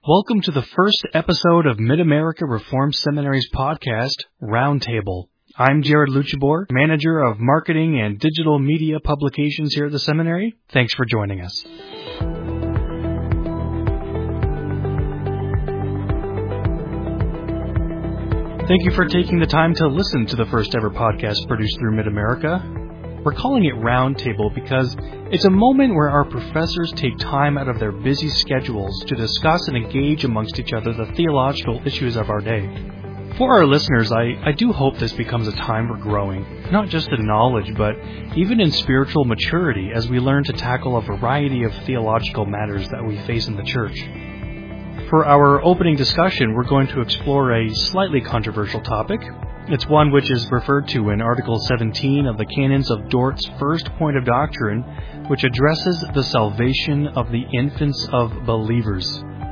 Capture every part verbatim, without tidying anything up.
Welcome to the first episode of Mid-America Reformed Seminary's podcast, Roundtable. I'm Jared Luchabor, Manager of Marketing and Digital Media Publications here at the seminary. Thanks for joining us. Thank you for taking the time to listen to the first ever podcast produced through Mid-America. We're calling it Roundtable because it's a moment where our professors take time out of their busy schedules to discuss and engage amongst each other the theological issues of our day. For our listeners, I, I do hope this becomes a time for growing, not just in knowledge, but even in spiritual maturity as we learn to tackle a variety of theological matters that we face in the church. For our opening discussion, we're going to explore a slightly controversial topic. It's one which is referred to in Article seventeen of the Canons of Dort's First Point of Doctrine, which addresses the salvation of the infants of believers.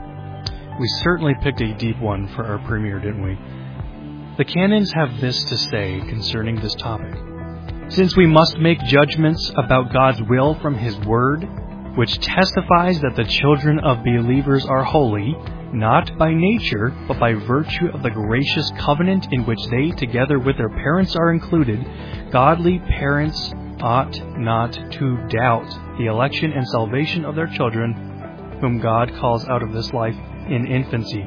We certainly picked a deep one for our premiere, didn't we? The Canons have this to say concerning this topic. Since we must make judgments about God's will from His Word, which testifies that the children of believers are holy, not by nature, but by virtue of the gracious covenant in which they, together with their parents, are included, godly parents ought not to doubt the election and salvation of their children, whom God calls out of this life in infancy.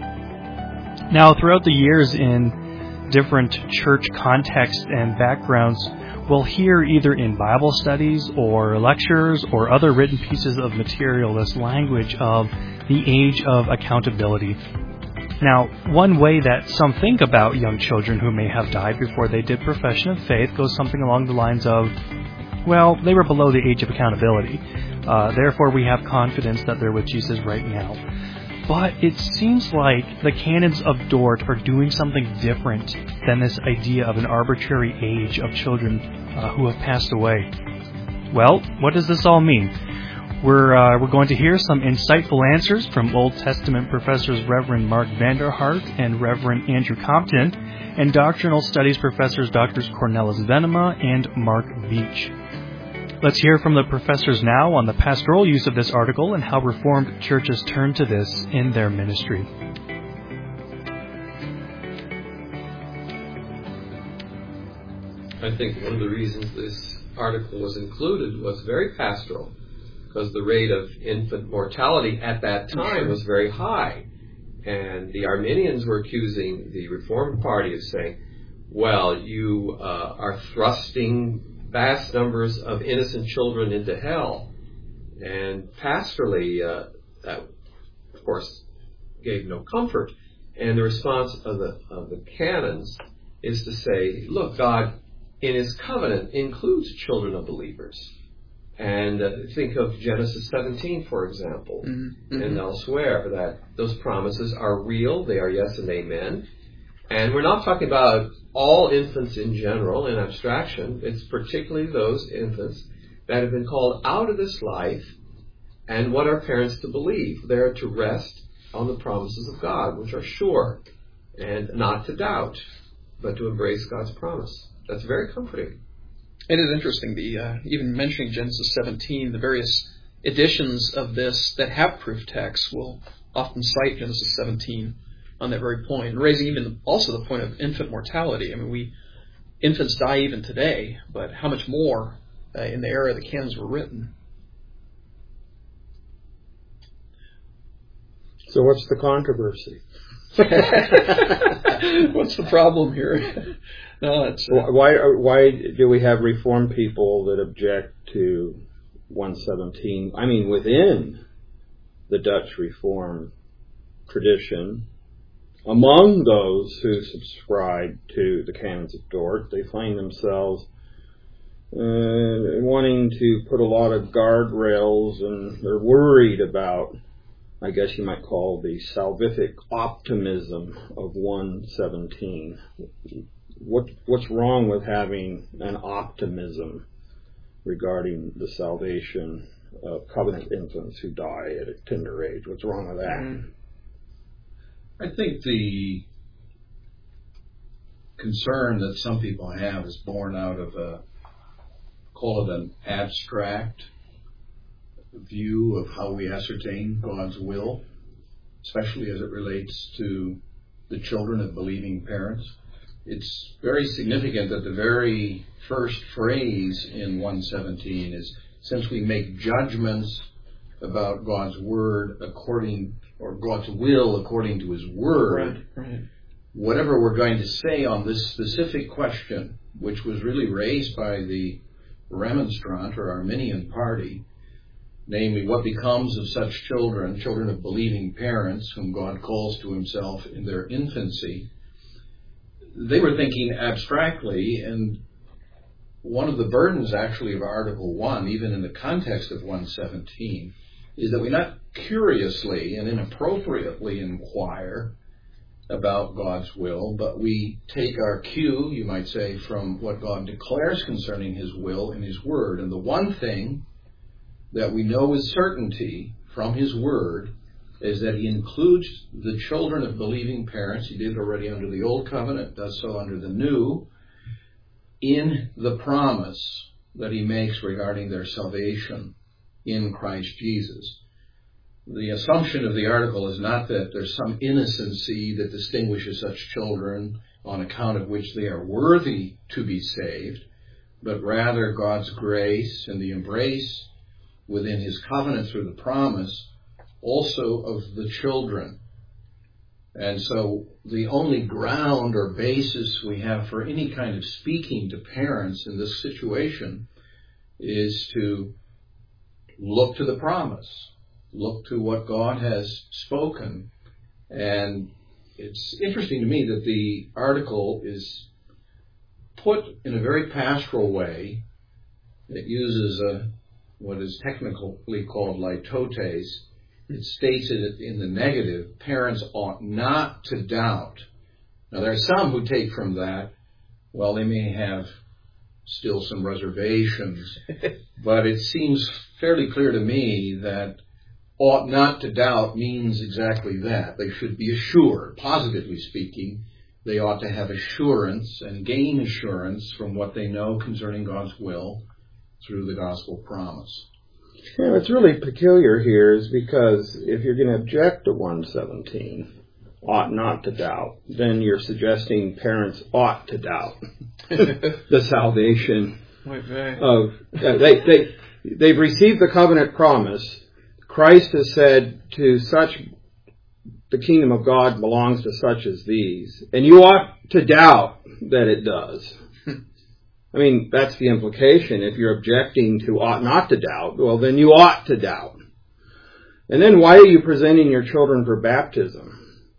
Now, throughout the years in different church contexts and backgrounds, we'll hear either in Bible studies or lectures or other written pieces of material this language of the age of accountability. Now, one way that some think about young children who may have died before they did profession of faith goes something along the lines of, well, they were below the age of accountability. Uh, therefore, we have confidence that they're with Jesus right now. But it seems like the Canons of Dort are doing something different than this idea of an arbitrary age of children uh, who have passed away. Well, what does this all mean? We're uh, we're going to hear some insightful answers from Old Testament professors Reverend Mark Vanderhart and Reverend Andrew Compton, and doctrinal studies professors Doctors Cornelis Venema and Mark Beach. Let's hear from the professors now on the pastoral use of this article and how Reformed churches turn to this in their ministry. I think one of the reasons this article was included was very pastoral, because the rate of infant mortality at that time was very high. And the Arminians were accusing the Reformed Party of saying, well, you uh, are thrusting vast numbers of innocent children into hell. And pastorally, uh, that, of course, gave no comfort. And the response of the, of the canons is to say, look, God, in His covenant, includes children of believers. And uh, think of Genesis seventeen, for example, mm-hmm. and elsewhere, that those promises are real, they are yes and amen. And we're not talking about all infants in general, in abstraction. It's particularly those infants that have been called out of this life, and what are parents to believe? They are to rest on the promises of God, which are sure, and not to doubt, but to embrace God's promise. That's very comforting. It is interesting, the uh, even mentioning Genesis seventeen, the various editions of this that have proof texts will often cite Genesis seventeen on that very point, raising even also the point of infant mortality. I mean, we infants die even today, but how much more uh, in the era the canons were written? So what's the controversy? What's the problem here? No, it's uh, why why do we have Reformed people that object to one seventeen? I mean, within the Dutch Reformed tradition, among those who subscribe to the Canons of Dort, they find themselves uh, wanting to put a lot of guardrails, and they're worried about, I guess you might call, the salvific optimism of one seventeen. What what's wrong with having an optimism regarding the salvation of covenant infants who die at a tender age? What's wrong with that? Mm-hmm. I think the concern that some people have is born out of a, call it an abstract view of how we ascertain God's will. especially as it relates to the children of believing parents. It's very significant that the very first phrase in one seventeen is, since we make judgments about God's word according, or God's will according to his word, right, right. whatever we're going to say on this specific question, which was really raised by the Remonstrant or Arminian party, namely what becomes of such children, children of believing parents whom God calls to himself in their infancy, they were thinking abstractly, and one of the burdens actually of Article one, even in the context of one seventeen, is that we not curiously and inappropriately inquire about God's will, but we take our cue, you might say, from what God declares concerning his will in his word. And the one thing that we know with certainty from his word is that he includes the children of believing parents. He did already under the old covenant, does so under the new, in the promise that he makes regarding their salvation in Christ Jesus. The assumption of the article is not that there's some innocency that distinguishes such children on account of which they are worthy to be saved, but rather God's grace and the embrace within his covenant through the promise also of the children. And so the only ground or basis we have for any kind of speaking to parents in this situation is to look to the promise, look to what God has spoken. And it's interesting to me that the article is put in a very pastoral way. It uses a, what is technically called litotes. It states it in the negative. Parents ought not to doubt. Now, there are some who take from that, well, they may have still some reservations, but it seems fairly clear to me that ought not to doubt means exactly that. They should be assured, positively speaking. They ought to have assurance and gain assurance from what they know concerning God's will through the gospel promise. You know, what's really peculiar here is because if you're going to object to one seventeen, ought not to doubt, then you're suggesting parents ought to doubt the salvation of, uh, they, they, they've received the covenant promise. Christ has said to such, the kingdom of God belongs to such as these, and you ought to doubt that it does. I mean, that's the implication. If you're objecting to ought not to doubt, well, then you ought to doubt. And then why are you presenting your children for baptism?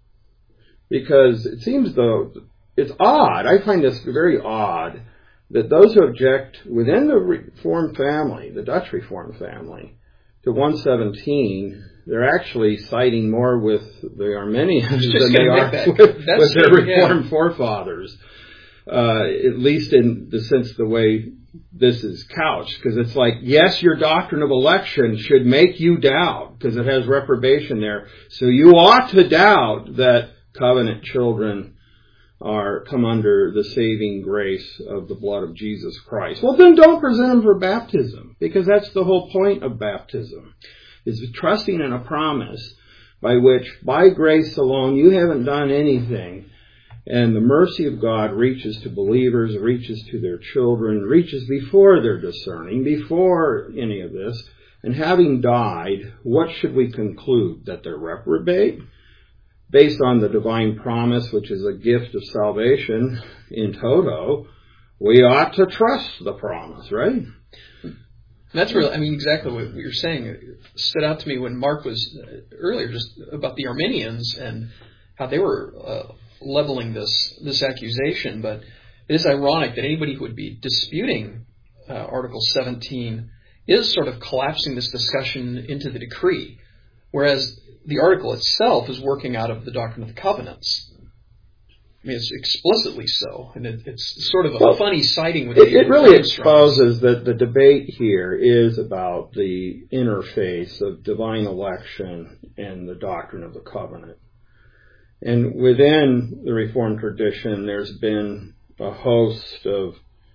Because it seems though, it's odd, I find this very odd, that those who object within the Reformed family, the Dutch Reformed family, to one seventeen, they're actually siding more with the Arminians than they are with, with their Reformed yeah. forefathers. Uh, at least in the sense the way this is couched, because it's like, yes, your doctrine of election should make you doubt, because it has reprobation there. So you ought to doubt that covenant children are come under the saving grace of the blood of Jesus Christ. Well, then don't present them for baptism, because that's the whole point of baptism, is trusting in a promise by which, by grace alone, you haven't done anything. And the mercy of God reaches to believers, reaches to their children, reaches before they're discerning, before any of this. And having died, what should we conclude? That they're reprobate? Based on the divine promise, which is a gift of salvation in toto, we ought to trust the promise, right? That's really, I mean, exactly what you're saying. It stood out to me when Mark was earlier, just about the Arminians and how they were uh, leveling this this accusation, but it is ironic that anybody who would be disputing uh, Article seventeen is sort of collapsing this discussion into the decree, whereas the article itself is working out of the doctrine of the covenants. I mean, it's explicitly so, and it, it's sort of a well, funny siding with it, the it really exposes that the debate here is about the interface of divine election and the doctrine of the covenant. And within the Reformed tradition, there's been a host of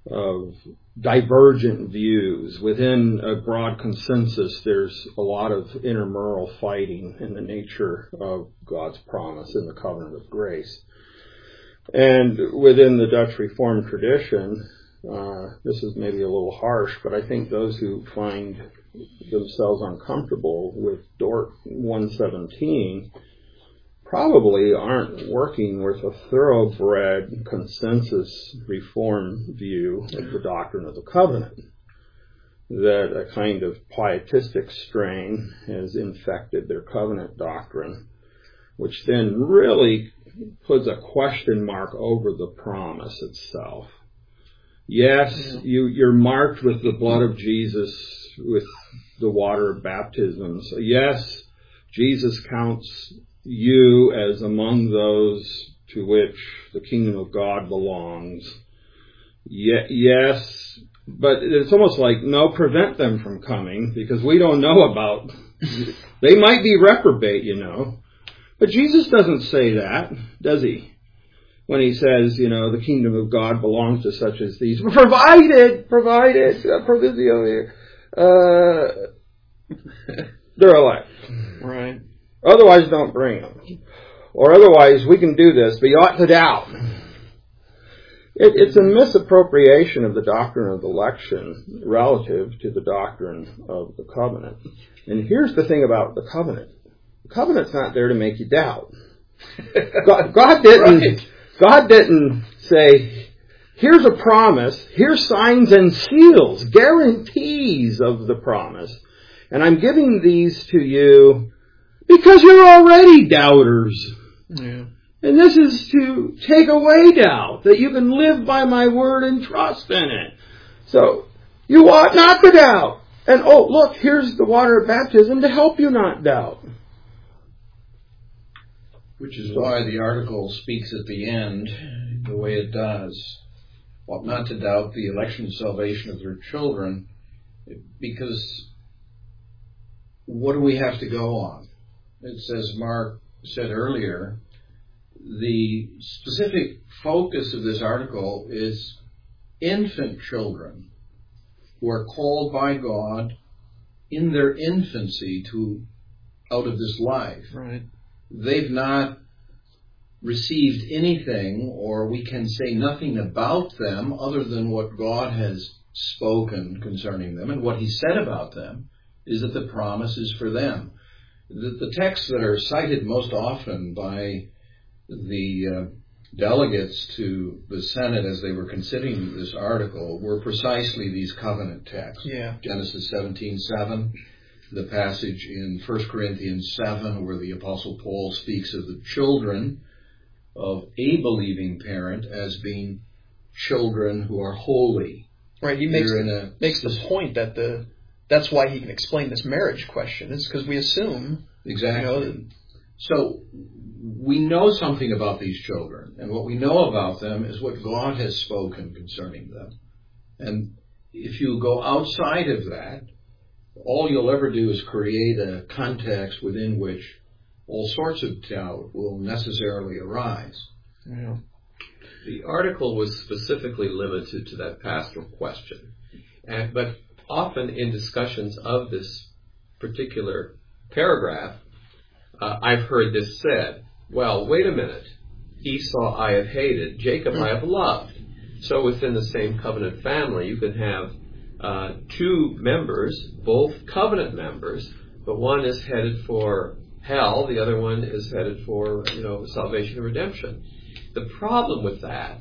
of divergent views. Within a broad consensus, there's a lot of intramural fighting in the nature of God's promise in the covenant of grace. And within the Dutch Reformed tradition, uh, this is maybe a little harsh, but I think those who find themselves uncomfortable with Dort one seventeen probably aren't working with a thoroughbred consensus reform view of the doctrine of the covenant. That a kind of pietistic strain has infected their covenant doctrine, which then really puts a question mark over the promise itself. Yes, you, you're marked with the blood of Jesus, with the water of baptism. So yes, Jesus counts you as among those to which the kingdom of God belongs. Ye- yes, but it's almost like, no, prevent them from coming, because we don't know about, they might be reprobate, you know. But Jesus doesn't say that, does he? When he says, you know, the kingdom of God belongs to such as these, provided, provided, uh, provisio here, uh, they're elect. Right. Otherwise, don't bring them. Or otherwise, we can do this, but you ought to doubt. It, it's a misappropriation of the doctrine of election relative to the doctrine of the covenant. And here's the thing about the covenant. The covenant's not there to make you doubt. God, God didn't, right. God didn't say, here's a promise, here's signs and seals, guarantees of the promise, and I'm giving these to you because you're already doubters. Yeah. And this is to take away doubt, that you can live by my word and trust in it. So, you ought not to doubt. And oh, look, here's the water of baptism to help you not doubt. Which is why the article speaks at the end the way it does. Ought not to doubt the election and salvation of their children, because what do we have to go on? It says, Mark said earlier, the specific focus of this article is infant children who are called by God in their infancy to out of this life. Right. They've not received anything, or we can say nothing about them other than what God has spoken concerning them, and what he said about them is that the promise is for them. The, the texts that are cited most often by the uh, delegates to the Senate as they were considering this article were precisely these covenant texts. Yeah. Genesis seventeen seven, the passage in First Corinthians seven where the Apostle Paul speaks of the children of a believing parent as being children who are holy. Right, he makes, a, makes the point that the that's why he can explain this marriage question. It's because we assume... Exactly. You know, so we know something about these children, and what we know about them is what God has spoken concerning them. And if you go outside of that, all you'll ever do is create a context within which all sorts of doubt will necessarily arise. Yeah. The article was specifically limited to that pastoral question. And, but often in discussions of this particular paragraph, uh, I've heard this said, well, wait a minute. Esau I have hated, Jacob I have loved. So within the same covenant family, you can have uh, two members, both covenant members, but one is headed for hell, the other one is headed for, you know, salvation and redemption. The problem with that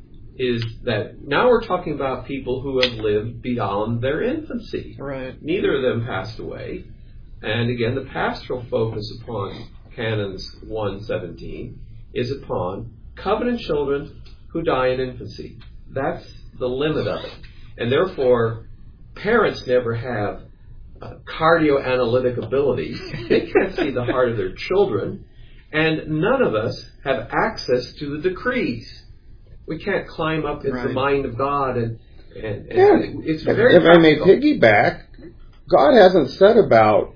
is that now we're talking about people who have lived beyond their infancy. Right. Neither of them passed away. And again, the pastoral focus upon Canons one seventeen is upon covenant children who die in infancy. That's the limit of it. And therefore, parents never have uh, cardioanalytic ability. They can't see the heart of their children. And none of us have access to the decrees. We can't climb up into right. the mind of God, and, and, and yeah. it's very If practical. I may piggyback, God hasn't said about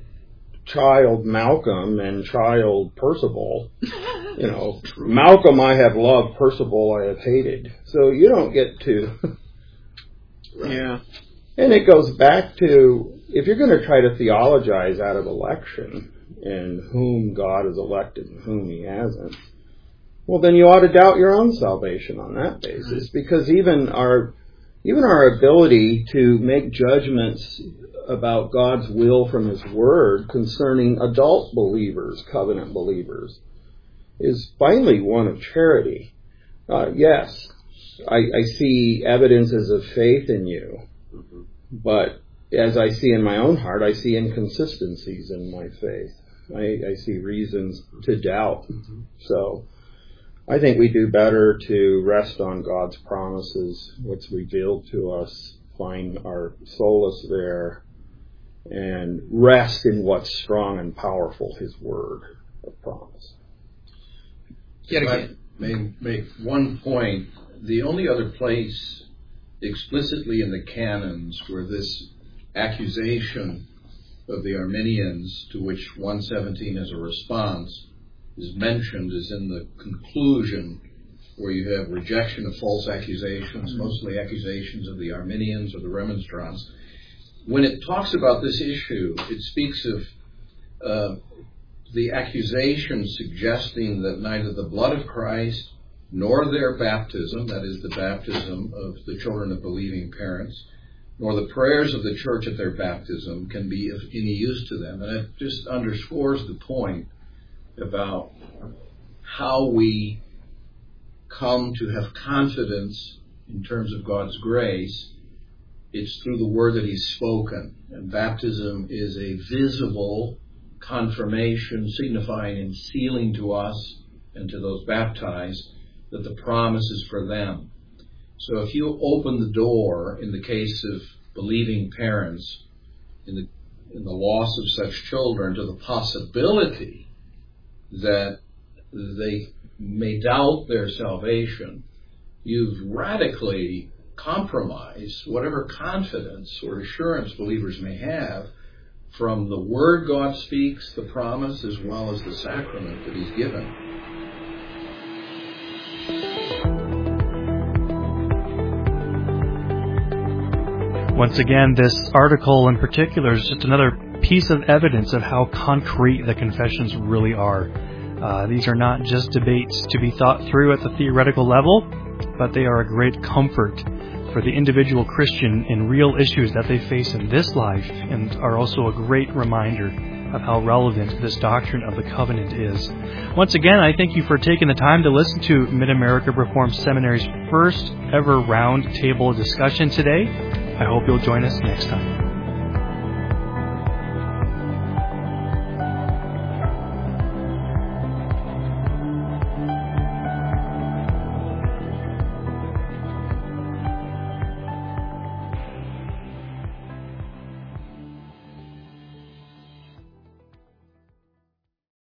child Malcolm and child Percival, you know, Malcolm I have loved, Percival I have hated. So you don't get to Right. Yeah. And it goes back to, if you're going to try to theologize out of election and whom God has elected and whom he hasn't, well, then you ought to doubt your own salvation on that basis, because even our even our ability to make judgments about God's will from his word concerning adult believers, covenant believers, is finally one of charity. Uh, yes, I, I see evidences of faith in you, mm-hmm. but as I see in my own heart, I see inconsistencies in my faith. I, I see reasons to doubt. Mm-hmm. So I think we do better to rest on God's promises, what's revealed to us, find our solace there, and rest in what's strong and powerful, his word of promise. Yet again, I may make one point. The only other place explicitly in the canons where this accusation of the Arminians, to which one seventeen is a response, is mentioned is in the conclusion, where you have rejection of false accusations, mm-hmm. mostly accusations of the Arminians or the Remonstrants. When it talks about this issue, it speaks of uh, the accusation suggesting that neither the blood of Christ nor their baptism, that is the baptism of the children of believing parents, nor the prayers of the church at their baptism can be of any use to them. And it just underscores the point about how we come to have confidence in terms of God's grace. It's through the word that he's spoken. And baptism is a visible confirmation, signifying and sealing to us and to those baptized that the promise is for them. So if you open the door, in the case of believing parents, in the in the loss of such children, to the possibility that they may doubt their salvation, you've radically compromised whatever confidence or assurance believers may have from the word God speaks, the promise, as well as the sacrament that he's given. Once again, this article in particular is just another piece of evidence of how concrete the confessions really are. Uh, these are not just debates to be thought through at the theoretical level, but they are a great comfort for the individual Christian in real issues that they face in this life, and are also a great reminder of how relevant this doctrine of the covenant is. Once again, I thank you for taking the time to listen to Mid-America Reformed Seminary's first ever round table discussion today. I hope you'll join us next time.